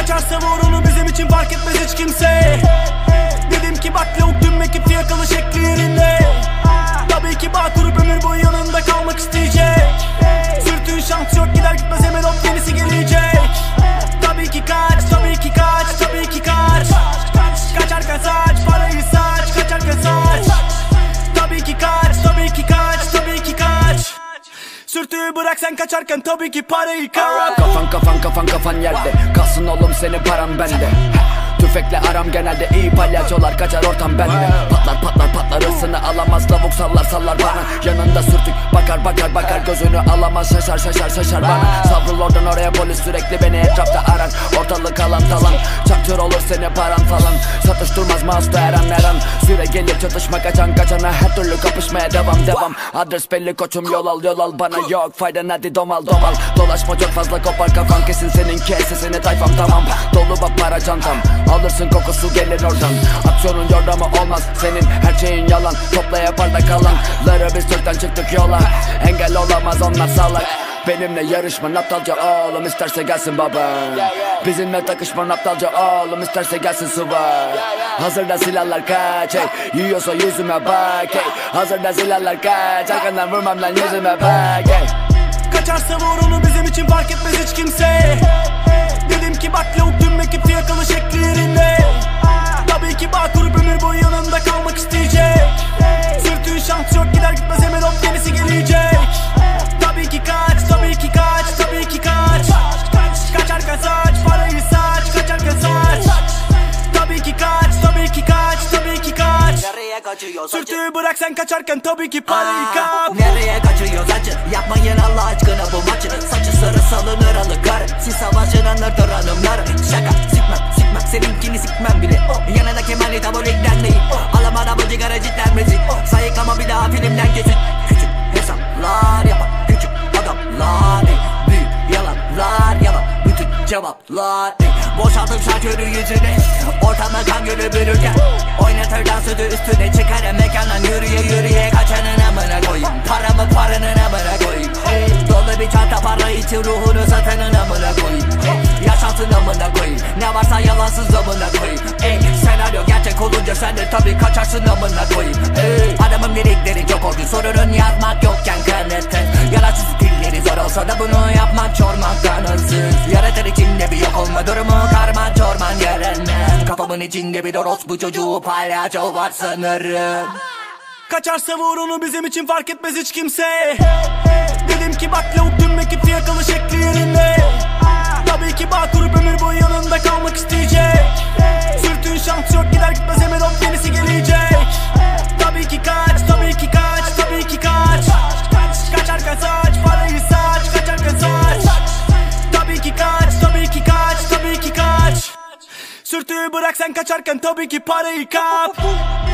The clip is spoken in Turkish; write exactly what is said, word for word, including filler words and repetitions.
Kaçarsa vur onu, bizim için fark etmez hiç kimse. Dedim ki bak lavuk tüm ekip fiyakalı şekli yerinde. Tabii ki bağ kurup ömür boyu yanında kalmak isteyecek. Sürtün şans yok, gider gitmez hemen hop yenisi gelecek. Tabii ki kaç, tabii ki kaç, tabii ki kaç. Kaçarken saç, parayı saç, kaçarken saç. Tabii ki kaç, tabii ki kaç, tabii ki kaç. Sürtüğü bırak sen kaçarken tabii ki parayı kaç. Kafan kafan kafan kafan yerde, kalsın oğlum senin paran bende. Tüfekle aram genelde iyi, palyaçolar kaçar ortam bende. Patlar patlar patlar ısını alamaz, lavuk sallar sallar bana. Yanında sürtük bakar bakar bakar, gözünü alamaz, şaşar şaşar şaşar bana. Savrul oradan oraya, polis sürekli beni etrafta arar. Ortalık alan talan, çaktır olur seni paran falan. Satıştırmaz mouse'da her an her an. Süre gelir çatışma, kaçan kaçana, her türlü kapışmaya devam devam. Adres belli koçum, yol al yol al, bana yok faydan, hadi domal domal. Dolaşma çok fazla, kopar kafan kesin senin, kesesini tayfam tamam. Dolu bak para çantam, alırsın kokusu gelir oradan. Aksiyonun yordamı olmaz senin, her şeyin yalan. Topla yapar da kalanları, biz Türk'ten çıktık yola. Engel olamaz onlar salak. Benimle yarışma aptalca oğlum, isterse gelsin baba. Bizimle takışma aptalca oğlum, isterse gelsin subay. Hazırda silahlar kaç, hey. Yiyorsa yüzüme bak, hey. Hazırda silahlar kaç, arkandan vurmam lan yüzüme bak, hey. Kaçarsa vur onu, bizim için fark etmez hiç kimse. Dedim ki bak lavuk tüm ekip fiyakalı şekli yerinde. Tabii ki bağ kurup ömür boyu yanında kalmak isteyecek. Sürtüğün şans yok, gider gitmez hemen hop yenisi gelecek. Tabii ki kaç, tabii ki kaç, tabii ki kaç. Kaçarken saç, parayı saç, kaçarken saç. Tabii ki kaç, tabii ki kaç, tabii ki kaç. Sürtüğü bırak sen kaçarken tabii ki parayı kap. Nereye kaçıyoruz acı? Yapmayın Allah aşkına bu maçı. Saçı sarı salınır alıkarı. Siz savaşın anırdır hanımları. Şaka sikmem sikmem, seninkini sikmem bile. Yanında Kemal'i tabulikten değil. Alamada bu cigara cidden müzik. Sayık ama bir daha filmden kesin. Küçük hesaplar yapan küçük adamlar. Büyük yalanlar yalan bütün cevaplar. Boşaltım şarkörü yüzüne, ortama kan gölü bürürken. Oynatır dansödü üstüne, çıkar mekandan yürüye yürüye. Kaçanın amına koyayım, paramı paranın amına koyayım. Dolu bir çanta para için ruhunu satanın amına koyayım. Yaşantın amına koyayım, ne varsa yalansız amına koyayım. Ey, senaryo gerçek olunca sen de tabi kaçarsın amına koyayım. Adamın lirikleri çok oldu, sorunun yazmak yokken kanıtın. Yararsız stilleri zor olsa da bunu yapmak çormaktan hırsız. Yaratır içinde bir yok olma durumu, karman çorman yarından. Kafamın içinde bir orospu çocuğu palyaço var sanırım. Kaçarsa vur onu, bizim için fark etmez hiç kimse. Dedim ki bak lavuk tüm ekip fiyakalı şekli yerinde. Tabii ki bağ kurup ömür boyu yanında kalmak isteyecek. Sürtün şans yok, gider gitmez hemen hop yenisi gelecek. Tabii ki kaç, tabii ki kaç, tabii ki kaç. Kaçarken saç, parayı saç, kaçarken saç. Tabii ki kaç, tabii ki kaç, tabii ki kaç. Sürtüğü bırak sen kaçarken tabii ki parayı kap.